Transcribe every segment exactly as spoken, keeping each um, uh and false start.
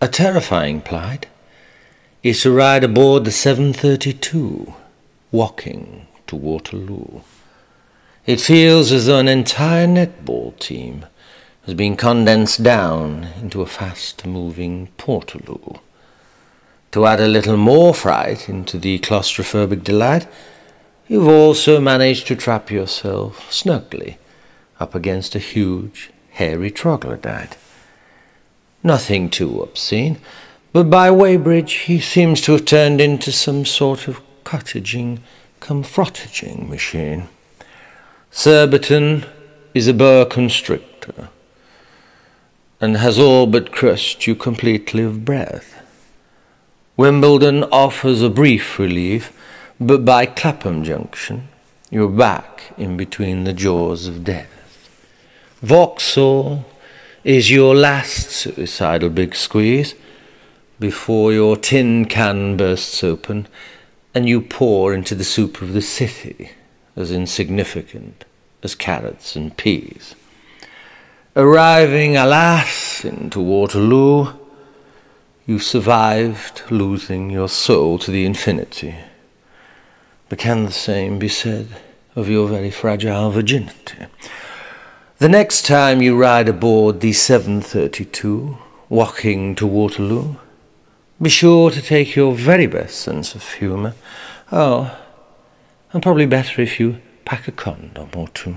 A terrifying plight is to ride aboard the seven thirty-two, walking to Waterloo. It feels as though an entire netball team has been condensed down into a fast-moving Portaloo. To add a little more fright into the claustrophobic delight, you've also managed to trap yourself snugly up against a huge, hairy troglodyte. Nothing too obscene, but by Weybridge he seems to have turned into some sort of cottaging, comfortaging machine. Surbiton is a boa constrictor, and has all but crushed you completely of breath. Wimbledon offers a brief relief, but by Clapham Junction you're back in between the jaws of death. Vauxhall is your last suicidal big squeeze before your tin can bursts open and you pour into the soup of the city as insignificant as carrots and peas. Arriving, alas, into Waterloo, you survived losing your soul to the infinity. But can the same be said of your very fragile virginity? The next time you ride aboard the seven thirty-two, walking to Waterloo, be sure to take your very best sense of humour. Oh, and probably better if you pack a condom or two.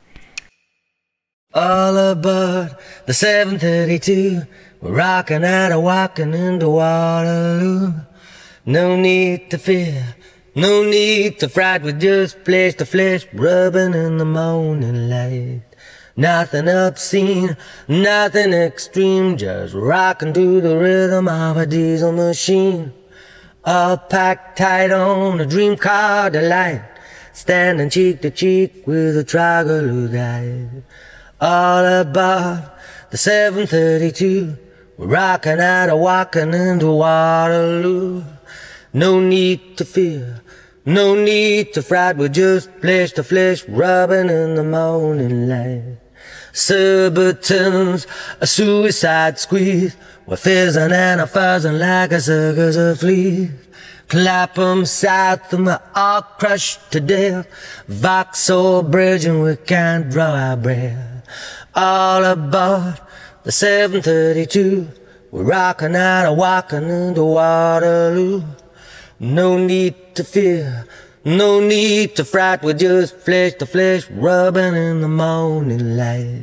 All aboard the seven thirty-two, we're rocking out and walking into Waterloo. No need to fear, no need to fright, we're just flesh to flesh, rubbing in the morning light. Nothing obscene, nothing extreme, just rocking to the rhythm of a diesel machine. All packed tight on a dream car delight, standing cheek to cheek with a troglodyte. All aboard the seven thirty-two, we're rocking out and walking into Waterloo. No need to fear, no need to fright, we're just flesh to flesh, rubbing in the morning light. Surbiton's a suicide squeeze, we're fizzing and a fuzzing like a circus of fleas. Clapham South and we're all crushed to death, Vauxhall Bridge and we can't draw our breath. All aboard the seven thirty-two, we're rocking out and walking into Waterloo. No need to fear, no need to fright, we're just flesh to flesh, rubbing in the morning light.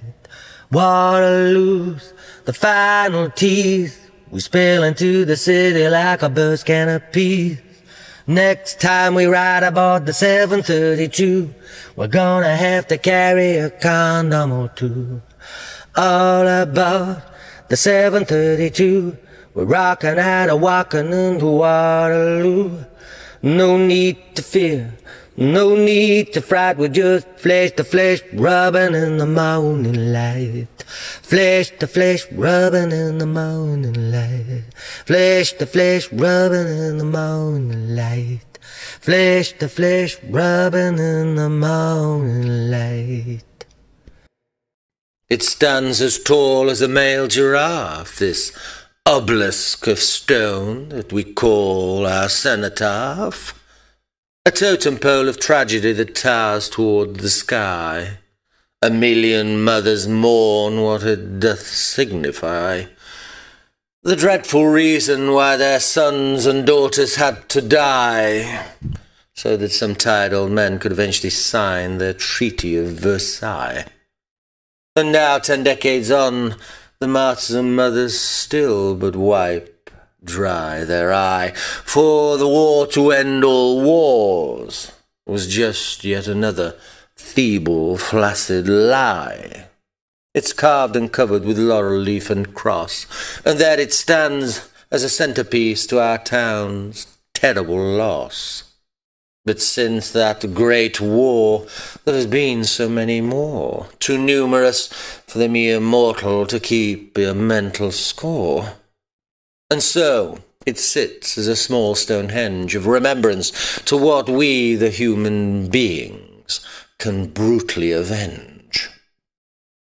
Waterloo's the final tease, we spill into the city like a burst can of peas. Next time we ride aboard the seven thirty-two, we're gonna have to carry a condom or two. All aboard the seven thirty-two, we're rocking out and walking into Waterloo. No need to fear, no need to fright, we're just flesh to flesh, rubbing in the morning light. Flesh to flesh, rubbing in the morning light. Flesh to flesh, rubbing in the morning light. Flesh to flesh, rubbing in the morning light. It stands as tall as a male giraffe, this obelisk of stone that we call our cenotaph, a totem pole of tragedy that towers toward the sky. A million mothers mourn what it doth signify, the dreadful reason why their sons and daughters had to die, so that some tired old men could eventually sign their Treaty of Versailles. And now, ten decades on, the martyrs and mothers still but wipe dry their eye, for the war to end all wars was just yet another feeble, flaccid lie. It's carved and covered with laurel leaf and cross, and there it stands as a centerpiece to our town's terrible loss. But since that great war, there has been so many more, too numerous for the mere mortal to keep a mental score. And so it sits as a small Stonehenge of remembrance to what we, the human beings, can brutally avenge.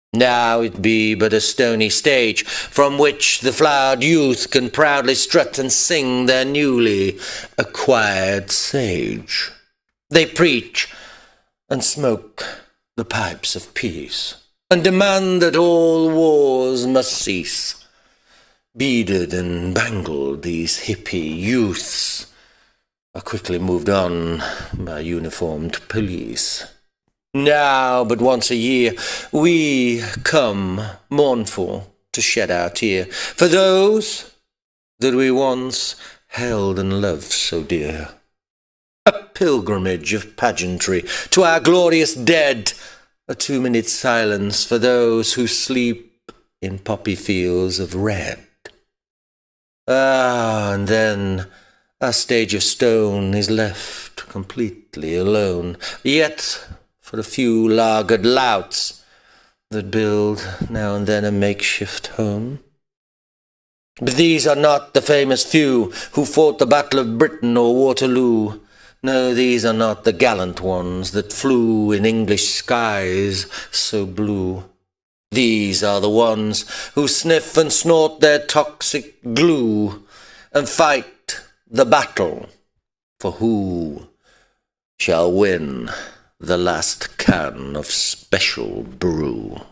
Now it be but a stony stage, from which the flowered youth can proudly strut and sing their newly acquired sage. They preach and smoke the pipes of peace, and demand that all wars must cease. Beaded and bangled, these hippie youths are quickly moved on by uniformed police. Now, but once a year, we come mournful to shed our tear for those that we once held and loved so dear. A pilgrimage of pageantry to our glorious dead, a two-minute silence for those who sleep in poppy fields of red. Ah, and then our stage of stone is left completely alone, yet for a few lagered louts that build now and then a makeshift home. But these are not the famous few who fought the Battle of Britain or Waterloo. No, these are not the gallant ones that flew in English skies so blue. These are the ones who sniff and snort their toxic glue and fight the battle for who shall win the last can of special brew.